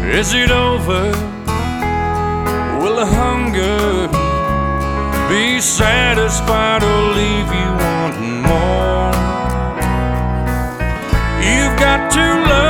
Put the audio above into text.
Is it over? Will the hunger be satisfied or leave you wanting more? You've got to love